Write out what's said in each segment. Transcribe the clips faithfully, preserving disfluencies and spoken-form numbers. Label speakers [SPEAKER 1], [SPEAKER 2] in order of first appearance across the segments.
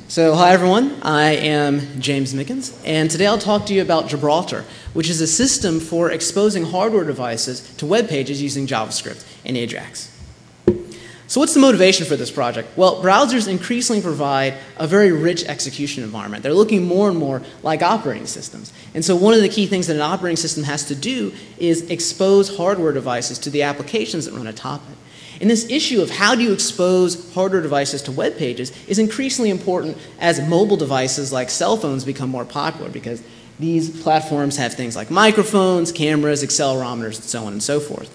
[SPEAKER 1] So, hi everyone, I am James Mickens, and today I'll talk to you about Gibraltar, which is a system for exposing hardware devices to web pages using JavaScript and Ajax. So what's the motivation for this project? Well, browsers increasingly provide a very rich execution environment. They're looking more and more like operating systems. And so one of the key things that an operating system has to do is expose hardware devices to the applications that run atop it. And this issue of how do you expose hardware devices to web pages is increasingly important as mobile devices like cell phones become more popular, because these platforms have things like microphones, cameras, accelerometers, and so on and so forth.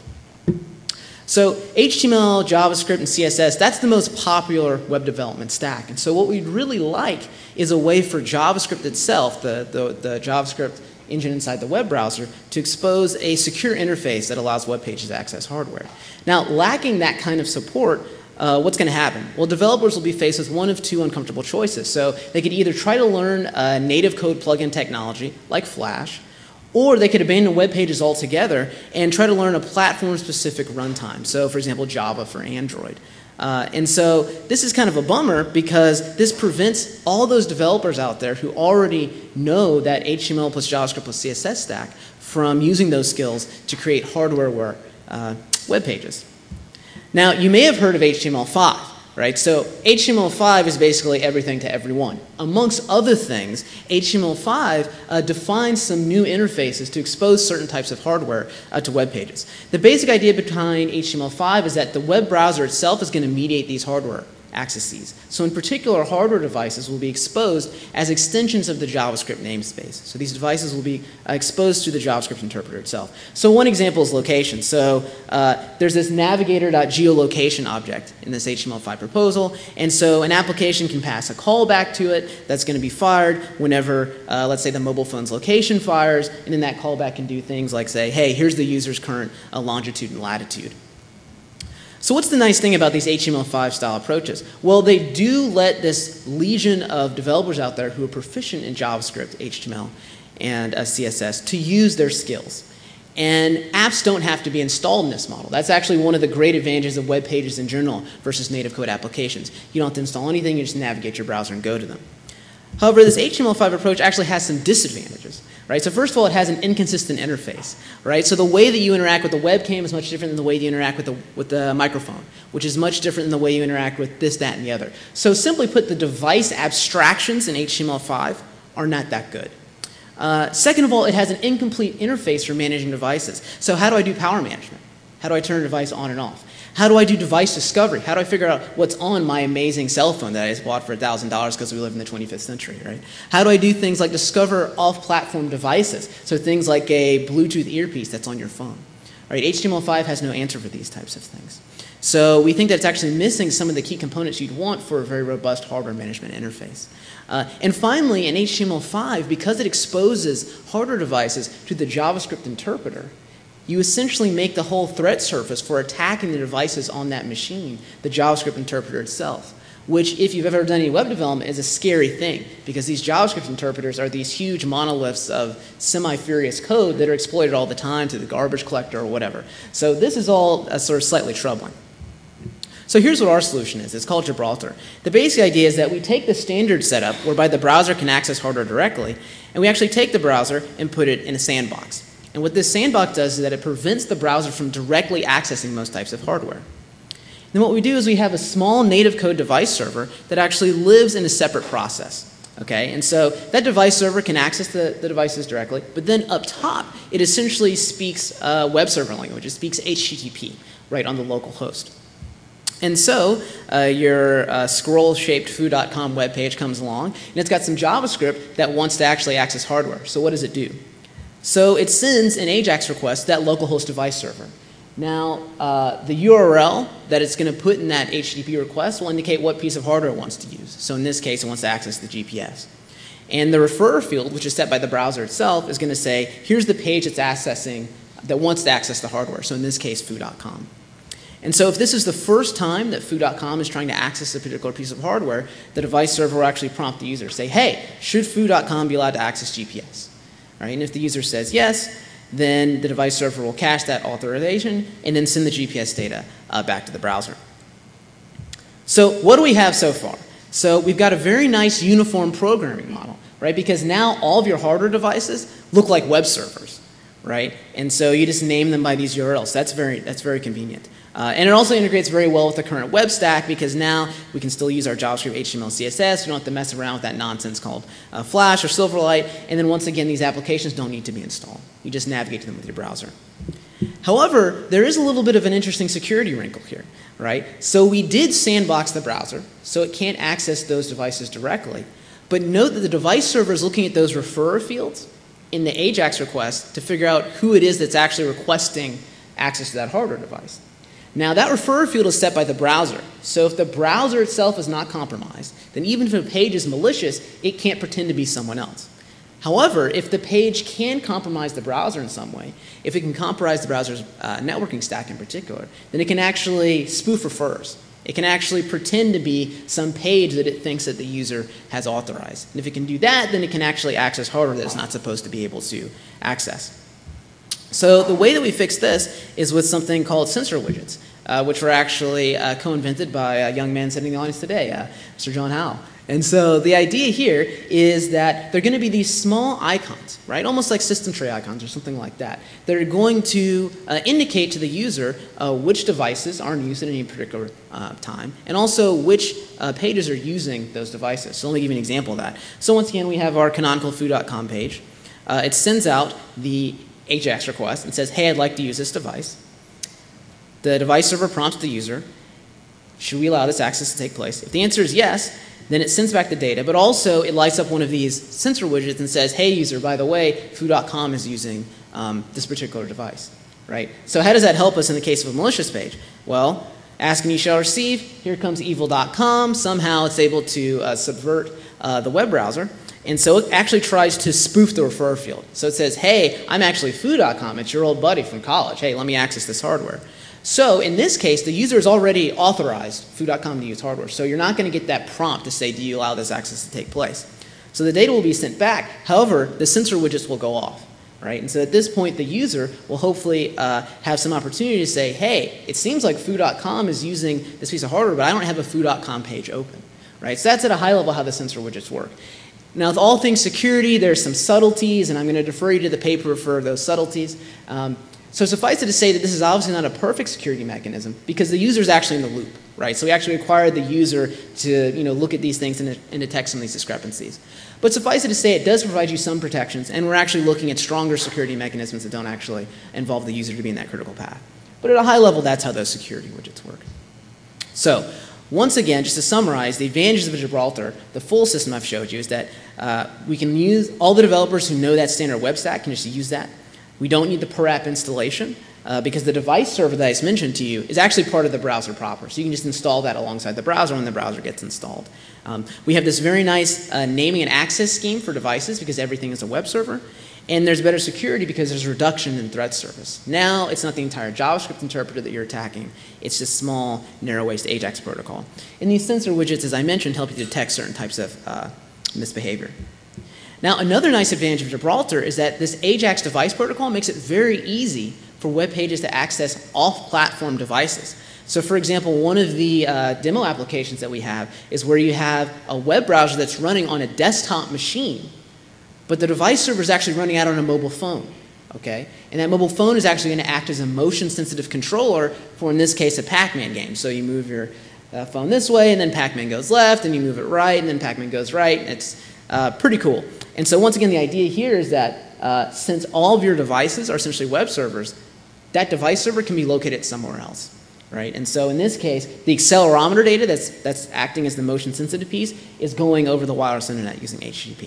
[SPEAKER 1] So H T M L, JavaScript, and C S S, that's the most popular web development stack. And so what we'd really like is a way for JavaScript itself, the, the, the JavaScript engine inside the web browser, to expose a secure interface that allows web pages to access hardware. Now, lacking that kind of support, uh, what's going to happen? Well, developers will be faced with one of two uncomfortable choices. So they could either try to learn a native code plugin technology like Flash, or they could abandon web pages altogether and try to learn a platform-specific runtime. So, for example, Java for Android. Uh, and so this is kind of a bummer, because this prevents all those developers out there who already know that H T M L plus JavaScript plus C S S stack from using those skills to create hardware uh, web pages. Now, you may have heard of H T M L five, right? So H T M L five is basically everything to everyone. Amongst other things, H T M L five uh, defines some new interfaces to expose certain types of hardware uh, to web pages. The basic idea behind H T M L five is that the web browser itself is going to mediate these hardware accesses. So in particular, hardware devices will be exposed as extensions of the JavaScript namespace. So these devices will be uh, exposed to the JavaScript interpreter itself. So one example is location. So uh, there's this navigator.geolocation object in this H T M L five proposal, and so an application can pass a callback to it that's going to be fired whenever, uh, let's say, the mobile phone's location fires, and then that callback can do things like say, hey, here's the user's current uh, longitude and latitude. So what's the nice thing about these H T M L five style approaches? Well, they do let this legion of developers out there who are proficient in JavaScript, H T M L, and uh, C S S to use their skills. And apps don't have to be installed in this model. That's actually one of the great advantages of web pages in general versus native code applications. You don't have to install anything, you just navigate your browser and go to them. However, this H T M L five approach actually has some disadvantages. Right? So first of all, it has an inconsistent interface. Right? So the way that you interact with the webcam is much different than the way you interact with the, with the microphone, which is much different than the way you interact with this, that, and the other. So simply put, the device abstractions in H T M L five are not that good. Uh, second of all, it has an incomplete interface for managing devices. So how do I do power management? How do I turn a device on and off? How do I do device discovery? How do I figure out what's on my amazing cell phone that I just bought for one thousand dollars because we live in the twenty-fifth century, right? How do I do things like discover off-platform devices? So things like a Bluetooth earpiece that's on your phone. Right? H T M L five has no answer for these types of things. So we think that it's actually missing some of the key components you'd want for a very robust hardware management interface. Uh, and finally, in H T M L five, because it exposes hardware devices to the JavaScript interpreter, you essentially make the whole threat surface for attacking the devices on that machine, the JavaScript interpreter itself, which, if you've ever done any web development, is a scary thing, because these JavaScript interpreters are these huge monoliths of semi-furious code that are exploited all the time to the garbage collector or whatever. So this is all uh, sort of slightly troubling. So here's what our solution is. It's called Gibraltar. The basic idea is that we take the standard setup whereby the browser can access hardware directly, and we actually take the browser and put it in a sandbox. And what this sandbox does is that it prevents the browser from directly accessing most types of hardware. Then what we do is we have a small native code device server that actually lives in a separate process. Okay? And so that device server can access the, the devices directly, but then up top, it essentially speaks uh, web server language. It speaks H T T P right on the local host. And so uh, your uh, scroll-shaped foo dot com web page comes along, and it's got some JavaScript that wants to actually access hardware. So what does it do? So it sends an Ajax request to that localhost device server. Now, uh, the U R L that it's going to put in that H T T P request will indicate what piece of hardware it wants to use. So in this case, it wants to access the G P S. And the referrer field, which is set by the browser itself, is going to say, here's the page it's accessing that wants to access the hardware. So in this case, foo dot com. And so if this is the first time that foo dot com is trying to access a particular piece of hardware, the device server will actually prompt the user, say, hey, should foo dot com be allowed to access G P S? Right? And if the user says yes, then the device server will cache that authorization and then send the G P S data uh, back to the browser. So what do we have so far? So we've got a very nice uniform programming model, right? Because now all of your hardware devices look like web servers, right? And so you just name them by these U R Ls. That's very, that's very convenient. Uh, and it also integrates very well with the current web stack because now we can still use our JavaScript, H T M L, C S S. We don't have to mess around with that nonsense called uh, Flash or Silverlight. And then once again, these applications don't need to be installed. You just navigate to them with your browser. However, there is a little bit of an interesting security wrinkle here, right? So we did sandbox the browser, so it can't access those devices directly. But note that the device server is looking at those referrer fields in the AJAX request to figure out who it is that's actually requesting access to that hardware device. Now, that referrer field is set by the browser. So if the browser itself is not compromised, then even if a page is malicious, it can't pretend to be someone else. However, if the page can compromise the browser in some way, if it can compromise the browser's uh, networking stack in particular, then it can actually spoof referrers. It can actually pretend to be some page that it thinks that the user has authorized. And if it can do that, then it can actually access hardware that it's not supposed to be able to access. So the way that we fix this is with something called sensor widgets, uh, which were actually uh, co-invented by a young man sitting in the audience today, uh, Mister John Howell. And so the idea here is that they're going to be these small icons, right, almost like system tray icons or something like that, that are going to uh, indicate to the user uh, which devices are in use at any particular uh, time, and also which uh, pages are using those devices. So let me give you an example of that. So once again, we have our canonical foo dot com page. Uh, it sends out the AJAX request and says, hey, I'd like to use this device. The device server prompts the user, should we allow this access to take place? If the answer is yes, then it sends back the data, but also it lights up one of these sensor widgets and says, hey, user, by the way, foo dot com is using um, this particular device, right? So how does that help us in the case of a malicious page? Well, ask and you shall receive. Here comes evil dot com. Somehow it's able to uh, subvert uh, the web browser. And so it actually tries to spoof the referrer field. So it says, hey, I'm actually foo dot com. It's your old buddy from college. Hey, let me access this hardware. So in this case, the user has already authorized foo dot com to use hardware. So you're not going to get that prompt to say, do you allow this access to take place? So the data will be sent back. However, the sensor widgets will go off, right? And so at this point, the user will hopefully uh, have some opportunity to say, hey, it seems like foo dot com is using this piece of hardware, but I don't have a foo dot com page open, right? So that's at a high level how the sensor widgets work. Now, with all things security, there's some subtleties, and I'm going to defer you to the paper for those subtleties. Um, so suffice it to say that this is obviously not a perfect security mechanism because the user is actually in the loop, right? So we actually require the user to, you know, look at these things and, and detect some of these discrepancies. But suffice it to say, it does provide you some protections, and we're actually looking at stronger security mechanisms that don't actually involve the user to be in that critical path. But at a high level, that's how those security widgets work. So once again, just to summarize, the advantages of Gibraltar, the full system I've showed you, is that uh, we can use, all the developers who know that standard web stack can just use that. We don't need the per app installation uh, because the device server that I just mentioned to you is actually part of the browser proper. So you can just install that alongside the browser when the browser gets installed. Um, we have this very nice uh, naming and access scheme for devices because everything is a web server. And there's better security because there's reduction in threat surface. Now it's not the entire JavaScript interpreter that you're attacking. It's just small, narrow-waist AJAX protocol. And these sensor widgets, as I mentioned, help you detect certain types of uh, misbehavior. Now, another nice advantage of Gibraltar is that this AJAX device protocol makes it very easy for web pages to access off-platform devices. So for example, one of the uh, demo applications that we have is where you have a web browser that's running on a desktop machine, but the device server is actually running out on a mobile phone, okay? And that mobile phone is actually going to act as a motion-sensitive controller for, in this case, a Pac-Man game. So you move your uh, phone this way, and then Pac-Man goes left, and you move it right, and then Pac-Man goes right. It's uh, pretty cool. And so once again, the idea here is that uh, since all of your devices are essentially web servers, that device server can be located somewhere else, right? And so in this case, the accelerometer data that's, that's acting as the motion-sensitive piece is going over the wireless internet using H T T P.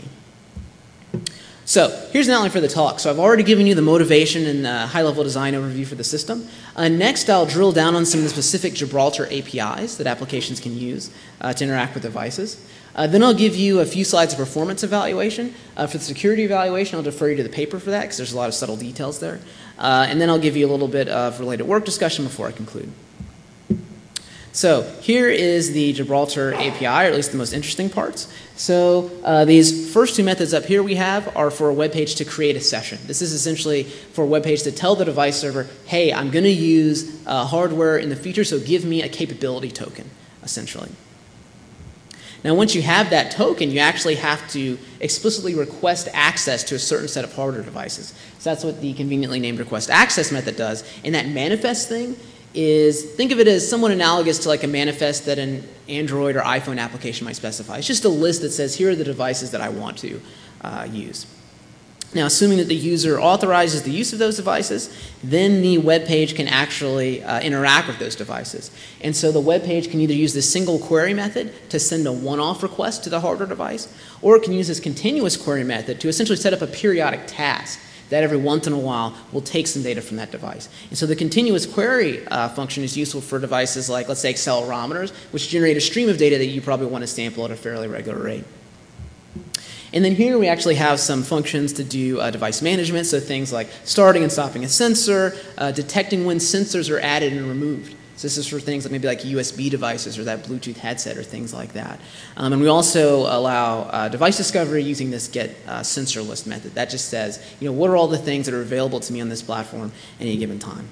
[SPEAKER 1] So here's an outline for the talk. So I've already given you the motivation and uh, high-level design overview for the system. Uh, next, I'll drill down on some of the specific Gibraltar A P Is that applications can use uh, to interact with devices. Uh, then I'll give you a few slides of performance evaluation. Uh, for the security evaluation, I'll defer you to the paper for that because there's a lot of subtle details there. Uh, and then I'll give you a little bit of related work discussion before I conclude. So here is the Gibraltar A P I, or at least the most interesting parts. So uh, these first two methods up here we have are for a web page to create a session. This is essentially for a web page to tell the device server, hey, I'm going to use uh, hardware in the future, so give me a capability token, essentially. Now, once you have that token, you actually have to explicitly request access to a certain set of hardware devices. So that's what the conveniently named request access method does. And that manifest thing is, think of it as somewhat analogous to like a manifest that an Android or iPhone application might specify. It's just a list that says, here are the devices that I want to uh, use. Now, assuming that the user authorizes the use of those devices, then the web page can actually uh, interact with those devices. And so the web page can either use this single query method to send a one-off request to the hardware device, or it can use this continuous query method to essentially set up a periodic task that every once in a while will take some data from that device. And so the continuous query uh, function is useful for devices like, let's say, accelerometers, which generate a stream of data that you probably want to sample at a fairly regular rate. And then here we actually have some functions to do uh, device management, so things like starting and stopping a sensor, uh, detecting when sensors are added and removed. So this is for things like maybe like U S B devices or that Bluetooth headset or things like that. Um, and we also allow uh, device discovery using this get uh, sensor list method. That just says, you know, what are all the things that are available to me on this platform at any given time.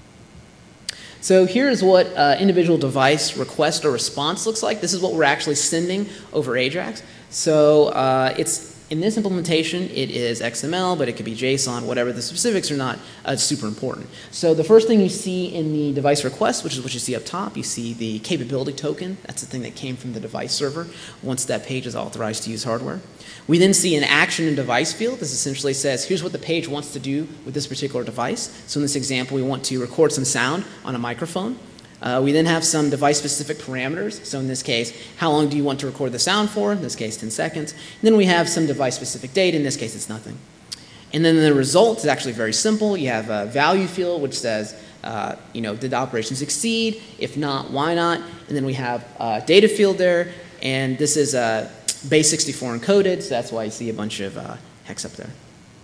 [SPEAKER 1] So here's what uh, individual device request or response looks like. This is what we're actually sending over AJAX. So uh, it's in this implementation, it is X M L, but it could be JSON, whatever. The specifics are not uh, super important. So the first thing you see in the device request, which is what you see up top, you see the capability token. That's the thing that came from the device server once that page is authorized to use hardware. We then see an action and device field. This essentially says, here's what the page wants to do with this particular device. So in this example, we want to record some sound on a microphone. Uh, we then have some device-specific parameters. So in this case, how long do you want to record the sound for? In this case, ten seconds. And then we have some device-specific data. In this case, it's nothing. And then the result is actually very simple. You have a value field, which says, uh, you know, did the operation succeed? If not, why not? And then we have a data field there. And this is uh, base sixty-four encoded, so that's why you see a bunch of uh, hex up there.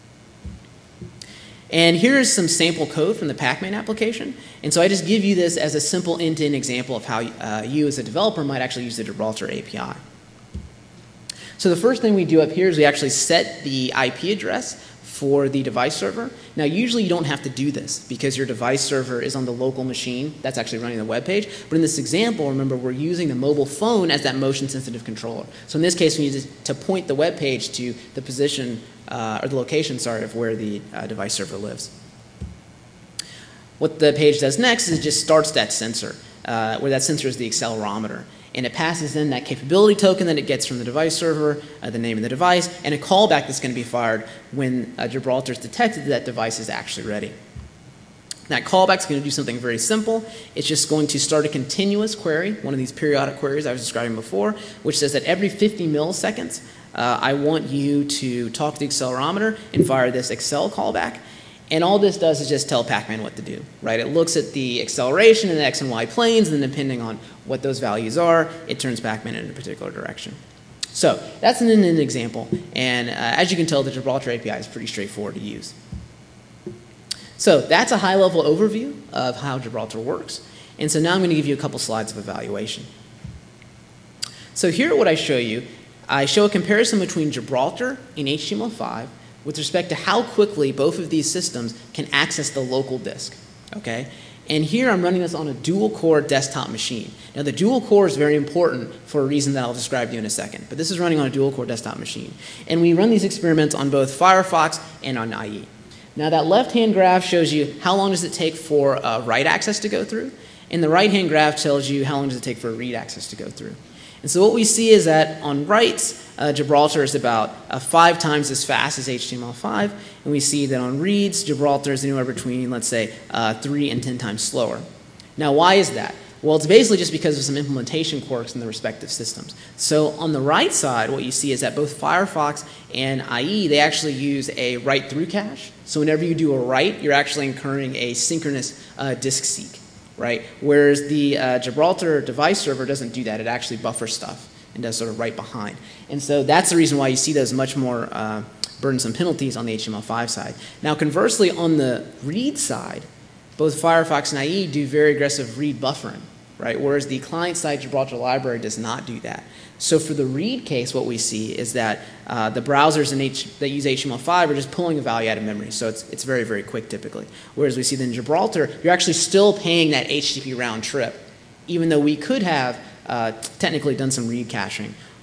[SPEAKER 1] And here's some sample code from the Pacman application. And so I just give you this as a simple end-to-end example of how uh, you as a developer might actually use the Gibraltar A P I. So the first thing we do up here is we actually set the I P address for the device server. Now, usually you don't have to do this because your device server is on the local machine that's actually running the web page. But in this example, remember, we're using the mobile phone as that motion-sensitive controller. So in this case, we need to point the web page to the position, uh, or the location, sorry, of where the uh, device server lives. What the page does next is it just starts that sensor, uh, where that sensor is the accelerometer. And it passes in that capability token that it gets from the device server, uh, the name of the device, and a callback that's going to be fired when uh, Gibraltar is detected that that device is actually ready. That callback is going to do something very simple. It's just going to start a continuous query, one of these periodic queries I was describing before, which says that every fifty milliseconds, uh, I want you to talk to the accelerometer and fire this accel callback. And all this does is just tell Pacman what to do, right? It looks at the acceleration in the x and y planes, and then depending on what those values are, it turns Pacman in a particular direction. So that's an end-to-end example, and uh, as you can tell, the Gibraltar A P I is pretty straightforward to use. So that's a high-level overview of how Gibraltar works, and so now I'm going to give you a couple slides of evaluation. So here what I show you, I show a comparison between Gibraltar and H T M L five with respect to how quickly both of these systems can access the local disk, okay? And here I'm running this on a dual-core desktop machine. Now the dual-core is very important for a reason that I'll describe to you in a second, but this is running on a dual-core desktop machine. And we run these experiments on both Firefox and on I E. Now that left-hand graph shows you how long does it take for uh, write access to go through, and the right-hand graph tells you how long does it take for read access to go through. And so what we see is that on writes, uh, Gibraltar is about uh, five times as fast as H T M L five, and we see that on reads, Gibraltar is anywhere between, let's say, uh, three and ten times slower. Now, why is that? Well, it's basically just because of some implementation quirks in the respective systems. So on the right side, what you see is that both Firefox and I E, they actually use a write-through cache. So whenever you do a write, you're actually incurring a synchronous uh, disk seek. Right? Whereas the uh, Gibraltar device server doesn't do that. It actually buffers stuff and does sort of right behind. And so that's the reason why you see those much more uh, burdensome penalties on the H T M L five side. Now conversely, on the read side, both Firefox and I E do very aggressive read buffering, right? Whereas the client-side Gibraltar library does not do that. So for the read case, what we see is that uh, the browsers in H that use H T M L five are just pulling a value out of memory. So it's, it's very, very quick typically. Whereas we see that in Gibraltar, you're actually still paying that H T T P round trip, even though we could have uh, technically done some read caching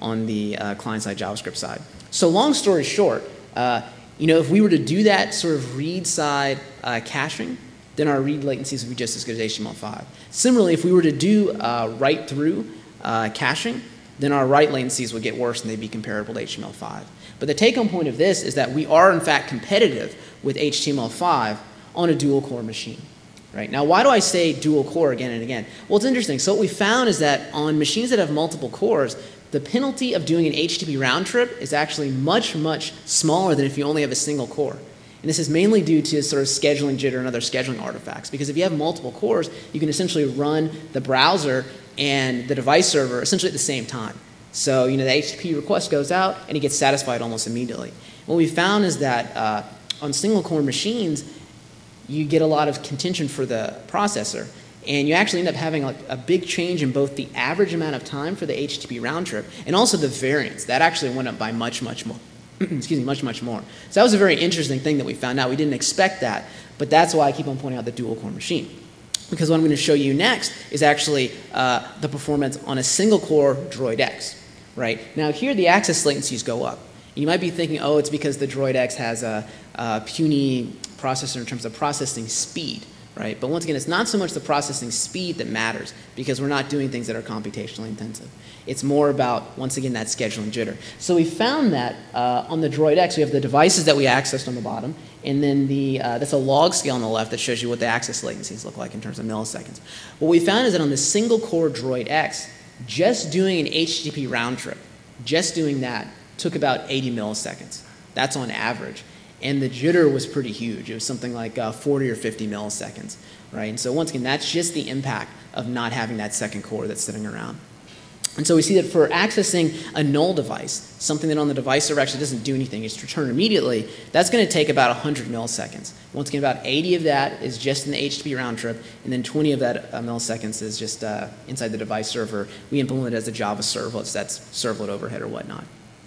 [SPEAKER 1] on the uh, client-side JavaScript side. So long story short, uh, you know, if we were to do that sort of read-side uh, caching, then our read latencies would be just as good as H T M L five. Similarly, if we were to do uh, write-through uh, caching, then our write latencies would get worse and they'd be comparable to H T M L five. But the take-home point of this is that we are, in fact, competitive with H T M L five on a dual-core machine. Right? Now, why do I say dual-core again and again? Well, it's interesting. So what we found is that on machines that have multiple cores, the penalty of doing an H T T P round trip is actually much, much smaller than if you only have a single core. And this is mainly due to sort of scheduling jitter and other scheduling artifacts. Because if you have multiple cores, you can essentially run the browser and the device server essentially at the same time. So, you know, the H T T P request goes out and it gets satisfied almost immediately. What we found is that uh, on single core machines, you get a lot of contention for the processor. And you actually end up having like a big change in both the average amount of time for the H T T P round trip and also the variance. That actually went up by much, much more. Excuse me, much, much more. So that was a very interesting thing that we found out. We didn't expect that, but that's why I keep on pointing out the dual-core machine. Because what I'm going to show you next is actually uh, the performance on a single-core Droid X. Right? Now here the access latencies go up. You might be thinking, oh, it's because the Droid X has a, a puny processor in terms of processing speed. Right? But once again, it's not so much the processing speed that matters because we're not doing things that are computationally intensive. It's more about, once again, that scheduling jitter. So we found that uh, on the Droid X, we have the devices that we accessed on the bottom, and then the, uh, that's a log scale on the left that shows you what the access latencies look like in terms of milliseconds. What we found is that on the single core Droid X, just doing an H T T P round trip, just doing that took about eighty milliseconds. That's on average. And the jitter was pretty huge. It was something like uh, forty or fifty milliseconds, right? And so once again, that's just the impact of not having that second core that's sitting around. And so we see that for accessing a null device, something that on the device server actually doesn't do anything, it's returned immediately, that's going to take about one hundred milliseconds. Once again, about eighty of that is just in the H T T P round trip, and then twenty of that uh, milliseconds is just uh, inside the device server. We implement it as a Java servlet, so that's servlet overhead or whatnot.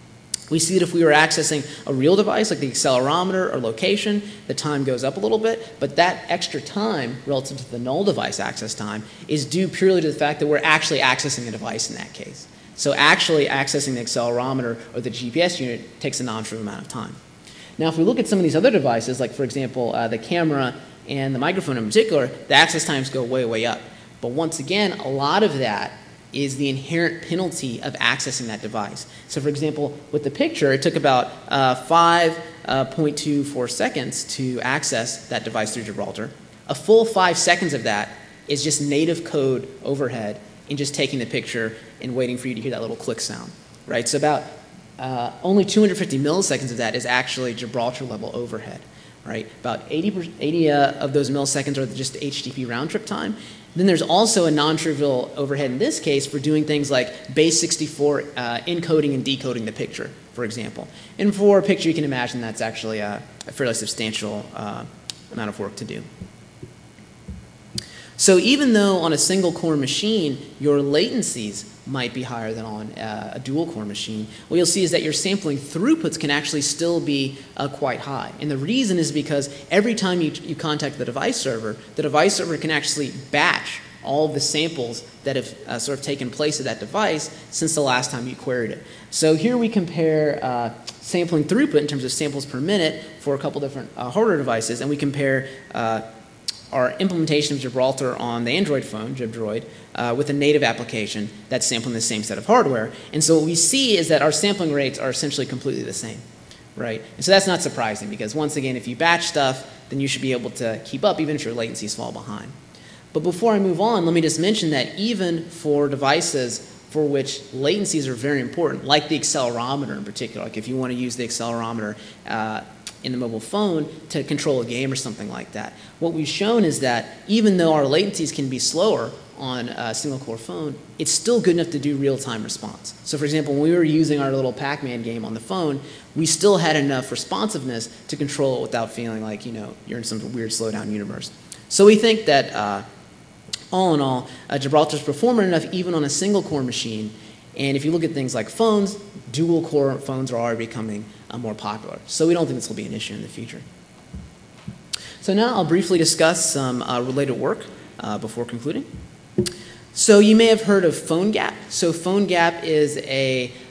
[SPEAKER 1] We see that if we were accessing a real device like the accelerometer or location, the time goes up a little bit, but that extra time relative to the null device access time is due purely to the fact that we're actually accessing a device in that case. So actually accessing the accelerometer or the G P S unit takes a non-trivial amount of time. Now if we look at some of these other devices, like for example uh, the camera and the microphone in particular, the access times go way, way up. But once again, a lot of that is the inherent penalty of accessing that device. So for example, with the picture, it took about uh, five point two four seconds to access that device through Gibraltar. A full five seconds of that is just native code overhead in just taking the picture and waiting for you to hear that little click sound, right? So about uh, only two hundred fifty milliseconds of that is actually Gibraltar level overhead, right? About eighty, eighty uh, of those milliseconds are just H T T P round trip time. Then there's also a non-trivial overhead in this case for doing things like base sixty-four uh, encoding and decoding the picture, for example. And for a picture, you can imagine that's actually a, a fairly substantial uh, amount of work to do. So even though on a single core machine, your latencies might be higher than on uh, a dual core machine, what you'll see is that your sampling throughputs can actually still be uh, quite high. And the reason is because every time you, you contact the device server, the device server can actually batch all of the samples that have uh, sort of taken place at that device since the last time you queried it. So here we compare uh, sampling throughput in terms of samples per minute for a couple different uh, hardware devices, and we compare uh, our implementation of Gibraltar on the Android phone, GibDroid, uh, with a native application that's sampling the same set of hardware. And so what we see is that our sampling rates are essentially completely the same, right? And so that's not surprising because once again, if you batch stuff, then you should be able to keep up even if your latencies fall behind. But before I move on, let me just mention that even for devices for which latencies are very important, like the accelerometer in particular, like if you want to use the accelerometer uh, in the mobile phone to control a game or something like that. What we've shown is that even though our latencies can be slower on a single core phone, it's still good enough to do real-time response. So for example, when we were using our little Pac-Man game on the phone, we still had enough responsiveness to control it without feeling like, you know, you're in some weird slowdown universe. So we think that uh, all in all, uh, Gibraltar's performant enough even on a single core machine. And if you look at things like phones, dual core phones are already becoming uh, more popular. So we don't think this will be an issue in the future. So now I'll briefly discuss some uh, related work uh, before concluding. So you may have heard of PhoneGap. So PhoneGap is a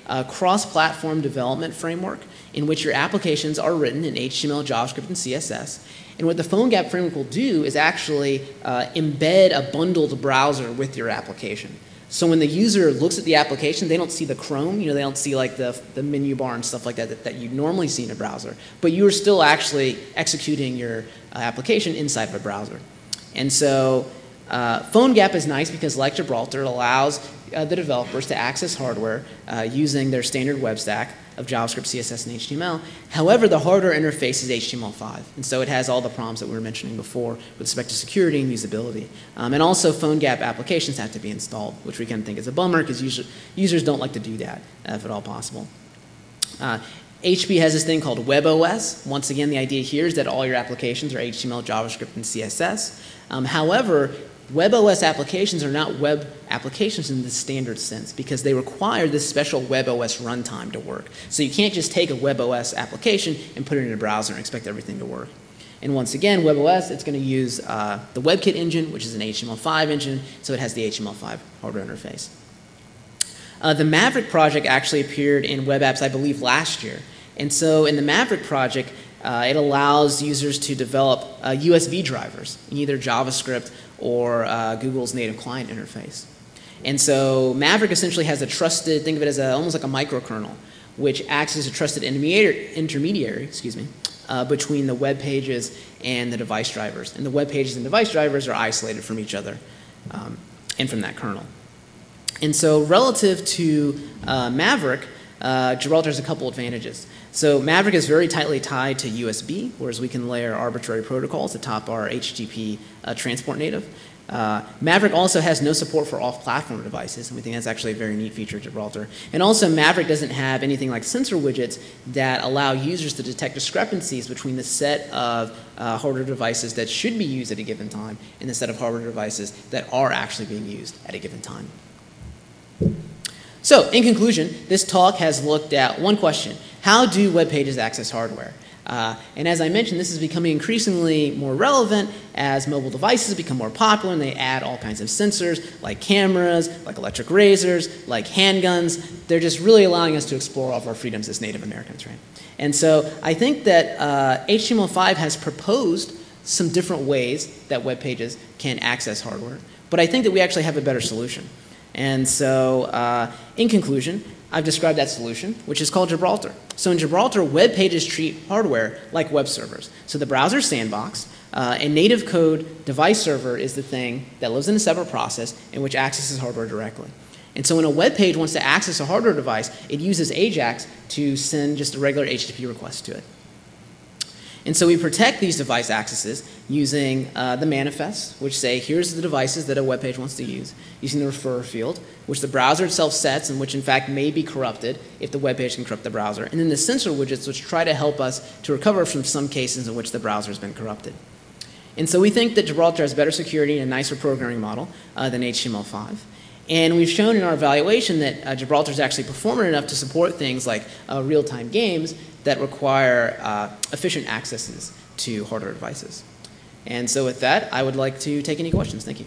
[SPEAKER 1] a cross-platform development framework in which your applications are written in H T M L, JavaScript, and C S S. And what the PhoneGap framework will do is actually uh, embed a bundled browser with your application. So when the user looks at the application, they don't see the Chrome, you know, they don't see like the, the menu bar and stuff like that, that that you normally see in a browser, but you're still actually executing your uh, application inside of a browser. And so uh, PhoneGap is nice because, like Gibraltar, it allows uh, the developers to access hardware uh, using their standard web stack of JavaScript, C S S, and H T M L. However, the hardware interface is H T M L five, and so it has all the problems that we were mentioning before with respect to security and usability. Um, and also, PhoneGap applications have to be installed, which we kind of think is a bummer because user, users don't like to do that, uh, if at all possible. Uh, H P has this thing called WebOS. Once again, the idea here is that all your applications are H T M L, JavaScript, and C S S. Um, however, WebOS applications are not web applications in the standard sense because they require this special WebOS runtime to work. So you can't just take a WebOS application and put it in a browser and expect everything to work. And once again, WebOS, it's going to use uh, the WebKit engine, which is an H T M L five engine, so it has the H T M L five hardware interface. Uh, the Maverick project actually appeared in Web Apps, I believe, last year. And so in the Maverick project, uh, it allows users to develop uh, U S B drivers in either JavaScript or uh, Google's native client interface. And so Maverick essentially has a trusted, think of it as a, almost like a microkernel, which acts as a trusted intermediary, intermediary excuse me, uh, between the web pages and the device drivers. And the web pages and device drivers are isolated from each other um, and from that kernel. And so relative to uh, Maverick, uh, Gibraltar has a couple advantages. So Maverick is very tightly tied to U S B, whereas we can layer arbitrary protocols atop our H T T P uh, transport native. Uh, Maverick also has no support for off-platform devices, and we think that's actually a very neat feature of Gibraltar. And also Maverick doesn't have anything like sensor widgets that allow users to detect discrepancies between the set of uh, hardware devices that should be used at a given time and the set of hardware devices that are actually being used at a given time. So, in conclusion, this talk has looked at one question: how do web pages access hardware? Uh, and as I mentioned, this is becoming increasingly more relevant as mobile devices become more popular and they add all kinds of sensors like cameras, like electric razors, like handguns. They're just really allowing us to explore all of our freedoms as Native Americans, right? And so I think that uh, H T M L five has proposed some different ways that web pages can access hardware, but I think that we actually have a better solution. And so, uh, in conclusion, I've described that solution, which is called Gibraltar. So in Gibraltar, web pages treat hardware like web servers. So the browser sandbox, uh, and native code device server is the thing that lives in a separate process in which accesses hardware directly. And so when a web page wants to access a hardware device, it uses AJAX to send just a regular H T T P request to it. And so we protect these device accesses using uh, the manifests, which say here's the devices that a web page wants to use, using the referrer field, which the browser itself sets and which in fact may be corrupted if the web page can corrupt the browser, and then the sensor widgets, which try to help us to recover from some cases in which the browser has been corrupted. And so we think that Gibraltar has better security and a nicer programming model uh, than H T M L five. And we've shown in our evaluation that uh, Gibraltar is actually performant enough to support things like uh, real-time games that require uh, efficient accesses to hardware devices. And so with that, I would like to take any questions. Thank you.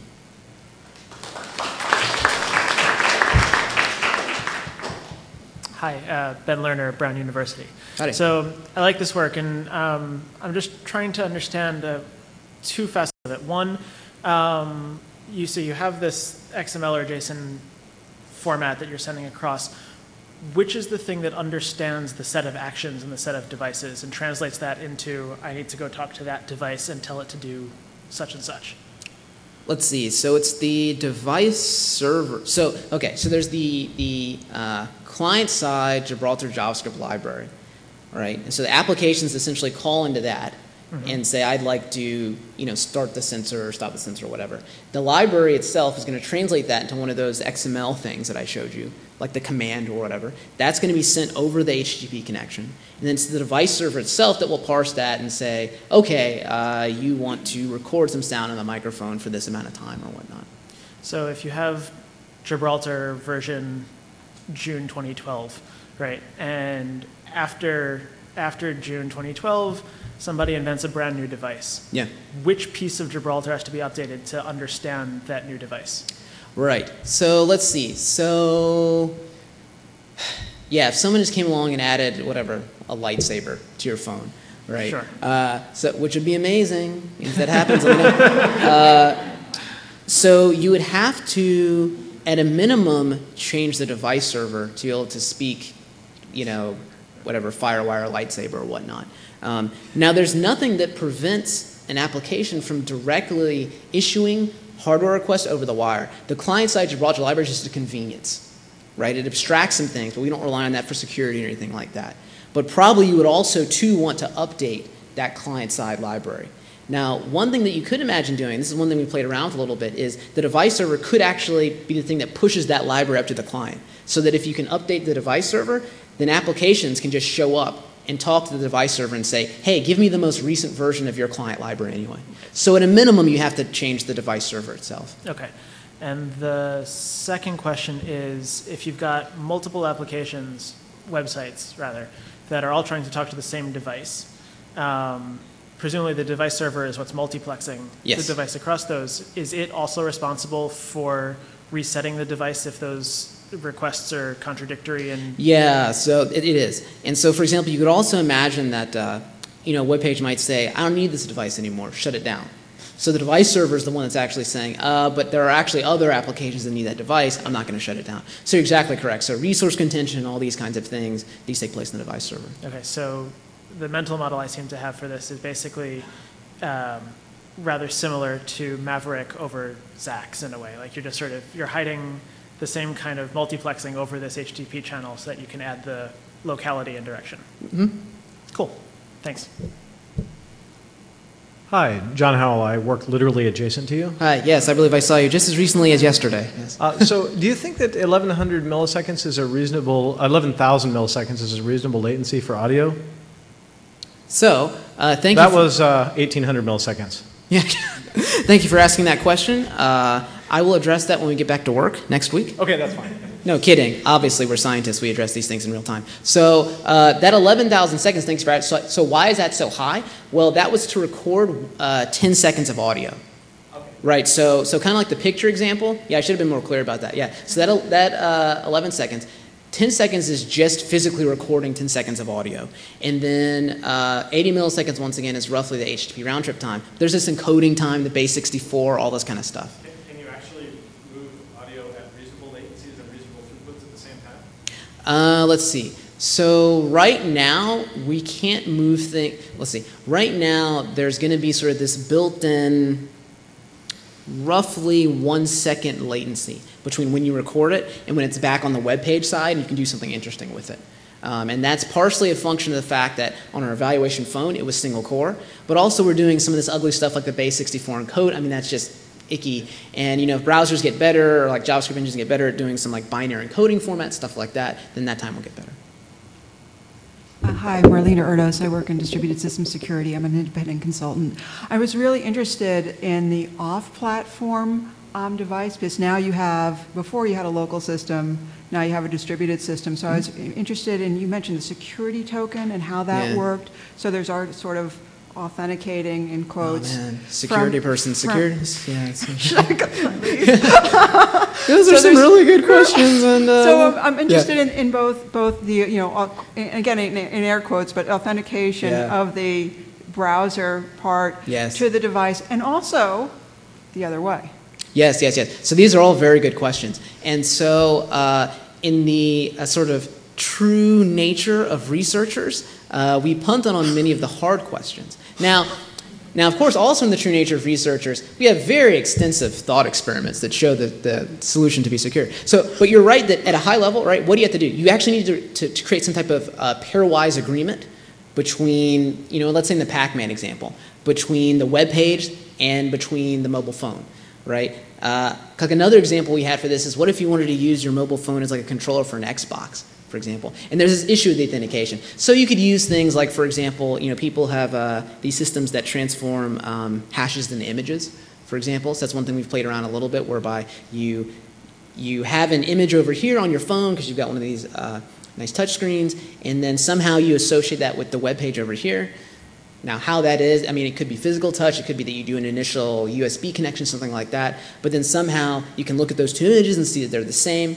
[SPEAKER 2] Hi, uh, Ben Lerner, Brown University.
[SPEAKER 1] Howdy.
[SPEAKER 2] So I like this work, and um, I'm just trying to understand uh, two facets of it. One, um, you so you have this X M L or JSON format that you're sending across. Which is the thing that understands the set of actions and the set of devices and translates that into, I need to go talk to that device and tell it to do such and such?
[SPEAKER 1] Let's see. So it's the device server. So, okay, so there's the, the uh, client-side Gibraltar JavaScript library, right? And so the applications essentially call into that mm-hmm. and say, I'd like to, you know, start the sensor or stop the sensor or whatever. The library itself is going to translate that into one of those X M L things that I showed you, like the command or whatever. That's going to be sent over the H T T P connection. And then it's the device server itself that will parse that and say, okay, uh, you want to record some sound on the microphone for this amount of time or whatnot.
[SPEAKER 2] So if you have Gibraltar version June twenty twelve, right, and after, after June twenty twelve, somebody invents a brand new device.
[SPEAKER 1] Yeah.
[SPEAKER 2] Which piece of Gibraltar has to be updated to understand that new device?
[SPEAKER 1] Right. So let's see. So yeah, if someone just came along and added, whatever, a lightsaber to your phone, right?
[SPEAKER 2] Sure.
[SPEAKER 1] Uh, so, which would be amazing if that happens. let me know. Uh, so you would have to, at a minimum, change the device server to be able to speak, you know, whatever, FireWire, lightsaber, or whatnot. Um, now, there's nothing that prevents an application from directly issuing hardware requests over the wire. The client-side Gibraltar library is just a convenience, right? It abstracts some things, but we don't rely on that for security or anything like that. But probably you would also, too, want to update that client-side library. Now, one thing that you could imagine doing, this is one thing we played around with a little bit, is the device server could actually be the thing that pushes that library up to the client, so that if you can update the device server, then applications can just show up and talk to the device server and say, hey, give me the most recent version of your client library anyway. So at a minimum, you have to change the device server itself.
[SPEAKER 2] Okay. And the second question is, if you've got multiple applications, websites rather, that are all trying to talk to the same device, um, presumably the device server is what's multiplexing
[SPEAKER 1] yes.
[SPEAKER 2] the device across those. Is it also responsible for resetting the device if those requests are contradictory? And
[SPEAKER 1] yeah, so it, it is. And so, for example, you could also imagine that uh, you know, a web page might say, I don't need this device anymore, shut it down. So the device server is the one that's actually saying, uh, but there are actually other applications that need that device, I'm not going to shut it down. So you're exactly correct. So resource contention, all these kinds of things, these take place in the device server.
[SPEAKER 2] Okay, so the mental model I seem to have for this is basically um, rather similar to Maverick over Zax in a way. Like you're just sort of, you're hiding the same kind of multiplexing over this H T T P channel so that you can add the locality and direction.
[SPEAKER 1] Mm-hmm.
[SPEAKER 2] Cool, thanks.
[SPEAKER 3] Hi, John Howell. I work literally adjacent to you.
[SPEAKER 1] Hi, yes, I believe I saw you just as recently as yesterday. Yes.
[SPEAKER 3] Uh, so do you think that eleven hundred milliseconds is a reasonable, eleven thousand milliseconds is a reasonable latency for audio?
[SPEAKER 1] So, uh, thank
[SPEAKER 3] that
[SPEAKER 1] you. That
[SPEAKER 3] was uh, eighteen hundred milliseconds.
[SPEAKER 1] Yeah. Thank you for asking that question. Uh, I will address that when we get back to work next week.
[SPEAKER 3] Okay, that's fine.
[SPEAKER 1] No, kidding. Obviously, we're scientists. We address these things in real time. So uh, that eleven thousand seconds, thanks for that. So, so why is that so high? Well, that was to record uh, ten seconds of audio. Okay. Right, so so kind of like the picture example. Yeah, I should have been more clear about that. Yeah, so that, that uh, eleven seconds, ten seconds is just physically recording ten seconds of audio. And then uh, eighty milliseconds, once again, is roughly the H T T P round trip time. There's this encoding time, the base sixty-four, all this kind of stuff. Uh, let's see. So right now, we can't move things. Let's see. Right now, there's going to be sort of this built-in roughly one second latency between when you record it and when it's back on the web page side, and you can do something interesting with it. Um, and that's partially a function of the fact that on our evaluation phone, it was single core, but also we're doing some of this ugly stuff like the base sixty-four encode. I mean, that's just icky. And you know, if browsers get better, or like JavaScript engines get better at doing some like binary encoding format, stuff like that, then that time will get better.
[SPEAKER 4] Uh, hi, Marlena Erdos. I work in distributed system security. I'm an independent consultant. I was really interested in the off-platform um, device, because now you have, before you had a local system, now you have a distributed system. So I was interested in, you mentioned the security token and how that
[SPEAKER 1] Yeah.
[SPEAKER 4] worked. So there's our sort of authenticating in quotes.
[SPEAKER 1] Oh man, security
[SPEAKER 4] from,
[SPEAKER 1] person, security. Yeah, it's,
[SPEAKER 4] so
[SPEAKER 1] those are some really good questions. And uh,
[SPEAKER 4] so I'm, I'm interested
[SPEAKER 1] yeah.
[SPEAKER 4] in, in both both the you know uh, again in, in air quotes, but authentication
[SPEAKER 1] Yeah.
[SPEAKER 4] of the browser part
[SPEAKER 1] Yes.
[SPEAKER 4] to the device, and also the other way.
[SPEAKER 1] Yes, yes, yes. So these are all very good questions. And so uh, in the uh, sort of true nature of researchers, uh, we punted on many of the hard questions. Now, now, of course, also in the true nature of researchers, we have very extensive thought experiments that show the, the solution to be secure. So, but you're right that at a high level, right, what do you have to do? You actually need to, to, to create some type of uh, pairwise agreement between, you know, let's say in the Pac-Man example, between the web page and between the mobile phone, right? Uh, like another example we had for this is, what if you wanted to use your mobile phone as like a controller for an Xbox, for example? And there's this issue with the authentication. So you could use things like, for example, you know, people have uh, these systems that transform um, hashes into images, for example. So that's one thing we've played around a little bit, whereby you you have an image over here on your phone because you've got one of these uh, nice touch screens, and then somehow you associate that with the web page over here. Now, how that is, I mean, it could be physical touch. It could be that you do an initial U S B connection, something like that. But then somehow you can look at those two images and see that they're the same.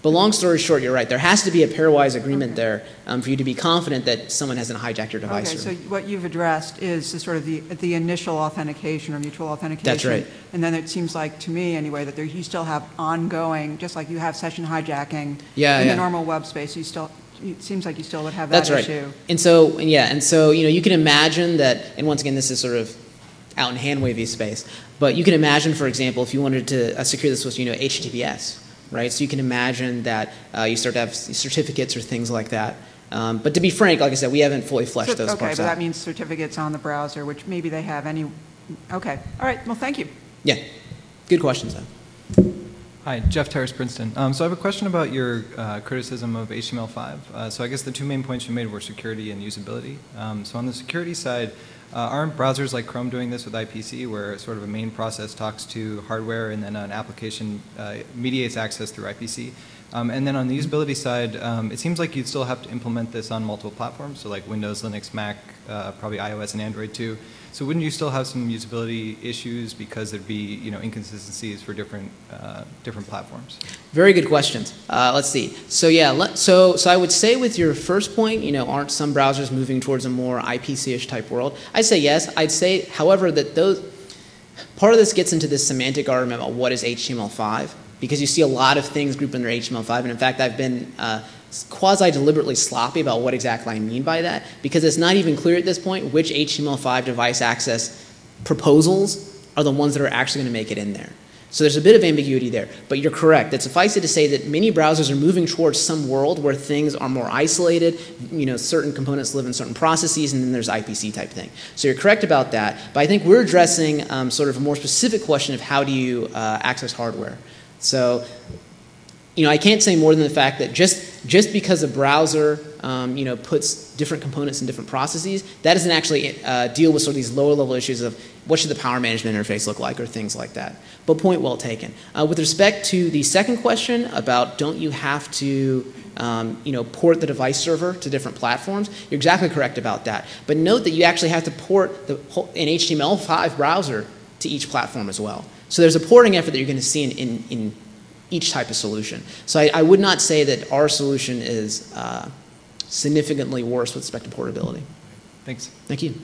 [SPEAKER 1] But long story short, you're right. There has to be a pairwise agreement okay. there um, for you to be confident that someone hasn't hijacked your device.
[SPEAKER 4] Okay, so what you've addressed is the sort of the, the initial authentication or mutual authentication.
[SPEAKER 1] That's right.
[SPEAKER 4] And then it seems like, to me anyway, that there, you still have ongoing, just like you have session hijacking
[SPEAKER 1] yeah,
[SPEAKER 4] in
[SPEAKER 1] yeah.
[SPEAKER 4] the normal web space, you still, it seems like you still would have that
[SPEAKER 1] That's right.
[SPEAKER 4] issue.
[SPEAKER 1] And so, and yeah, and so, you know, you can imagine that, and once again, this is sort of out in hand-wavy space, but you can imagine, for example, if you wanted to uh, secure this with, you know, H T T P S. Right, so you can imagine that uh, you start to have certificates or things like that. Um, but to be frank, like I said, we haven't fully fleshed
[SPEAKER 4] So,
[SPEAKER 1] those
[SPEAKER 4] okay,
[SPEAKER 1] parts
[SPEAKER 4] but
[SPEAKER 1] out.
[SPEAKER 4] that means certificates on the browser, which maybe they have any. Okay, all right. Well, thank you.
[SPEAKER 1] Yeah, good questions though.
[SPEAKER 5] Hi, Jeff Terrace, Princeton. Um, so I have a question about your uh, criticism of H T M L five. Uh, so I guess the two main points you made were security and usability. Um, so on the security side, uh, aren't browsers like Chrome doing this with I P C, where sort of a main process talks to hardware and then an application uh, mediates access through I P C? Um, and then on the usability side, um, it seems like you'd still have to implement this on multiple platforms, so like Windows, Linux, Mac, uh, probably iOS and Android too. So wouldn't you still have some usability issues because there'd be, you know, inconsistencies for different uh, different platforms?
[SPEAKER 1] Very good questions. Uh, let's see. So yeah, let, so so I would say with your first point, you know, aren't some browsers moving towards a more I P C-ish type world? I'd say yes. I'd say, however, that those part of this gets into this semantic argument about what is H T M L five, because you see a lot of things grouped under H T M L five, and in fact, I've been uh, quasi-deliberately sloppy about what exactly I mean by that, because it's not even clear at this point which H T M L five device access proposals are the ones that are actually going to make it in there. So there's a bit of ambiguity there, but you're correct. It suffices to say that many browsers are moving towards some world where things are more isolated, you know, certain components live in certain processes, and then there's I P C type thing. So you're correct about that, but I think we're addressing um, sort of a more specific question of how do you uh, access hardware. So, you know, I can't say more than the fact that just, just because a browser, um, you know, puts different components in different processes, that doesn't actually uh, deal with sort of these lower level issues of what should the power management interface look like or things like that. But point well taken. Uh, with respect to the second question about don't you have to, um, you know, port the device server to different platforms, you're exactly correct about that. But note that you actually have to port the whole, an H T M L five browser to each platform as well. So there's a porting effort that you're going to see in, in, in each type of solution. So I, I would not say that our solution is uh, significantly worse with respect to portability.
[SPEAKER 5] Thanks.
[SPEAKER 1] Thank you.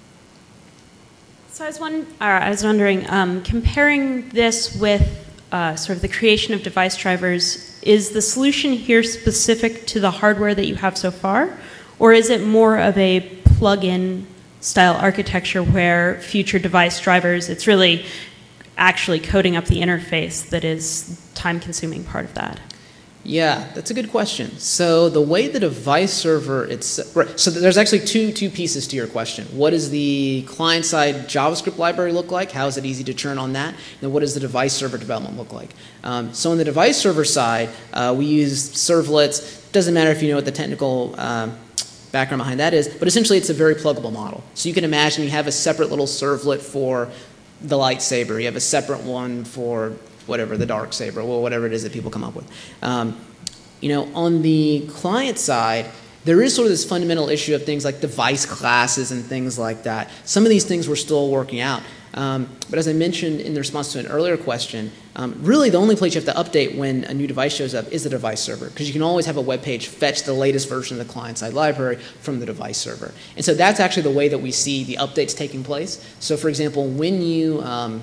[SPEAKER 6] So I was, one, uh, I was wondering, um, comparing this with uh, sort of the creation of device drivers, is the solution here specific to the hardware that you have so far? Or is it more of a plug-in style architecture where future device drivers, it's really actually coding up the interface that is time-consuming part of that?
[SPEAKER 1] Yeah, that's a good question. So the way the device server, it's right, so there's actually two two pieces to your question. What does the client-side JavaScript library look like? How is it easy to turn on that? And then what does the device server development look like? Um, so on the device server side, uh, we use servlets. Doesn't matter if you know what the technical um, background behind that is, but essentially it's a very pluggable model. So you can imagine you have a separate little servlet for the lightsaber. You have a separate one for whatever, the dark saber, or whatever it is that people come up with. Um, you know, on the client side, there is sort of this fundamental issue of things like device classes and things like that. Some of these things we're still working out. Um, but as I mentioned in the response to an earlier question, um, really the only place you have to update when a new device shows up is the device server, because you can always have a web page fetch the latest version of the client-side library from the device server. And so that's actually the way that we see the updates taking place. So for example, when you um,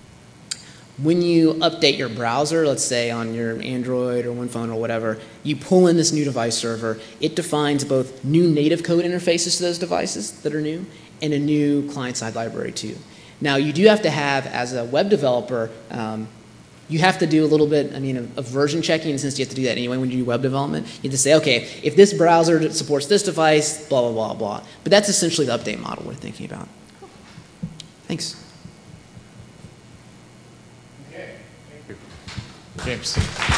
[SPEAKER 1] When you update your browser, let's say on your Android or One Phone or whatever, you pull in this new device server. It defines both new native code interfaces to those devices that are new and a new client-side library too. Now, you do have to have, as a web developer, um, you have to do a little bit, I mean, of, of version checking, and since you have to do that anyway when you do web development, you have to say, okay, if this browser supports this device, blah, blah, blah, blah. But that's essentially the update model we're thinking about. Thanks.
[SPEAKER 7] James.